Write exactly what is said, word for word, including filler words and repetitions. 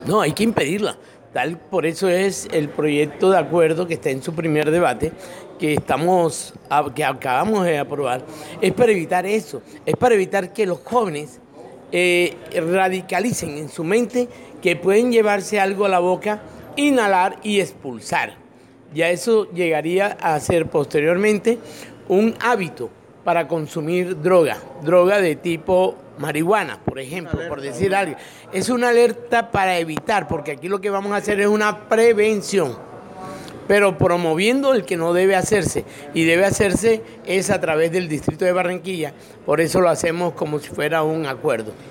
No, hay que impedirla. Tal, por eso es el proyecto de acuerdo que está en su primer debate, que estamos, a- que acabamos de aprobar, es para evitar eso, es para evitar que los jóvenes eh, radicalicen en su mente que pueden llevarse algo a la boca, inhalar y expulsar. Ya eso llegaría a ser posteriormente un hábito para consumir droga, droga de tipo marihuana, por ejemplo, por Alerta, decir una... algo. Es una alerta para evitar, porque aquí lo que vamos a hacer es una prevención, pero promoviendo el que no debe hacerse, y debe hacerse es a través del distrito de Barranquilla, por eso lo hacemos como si fuera un acuerdo.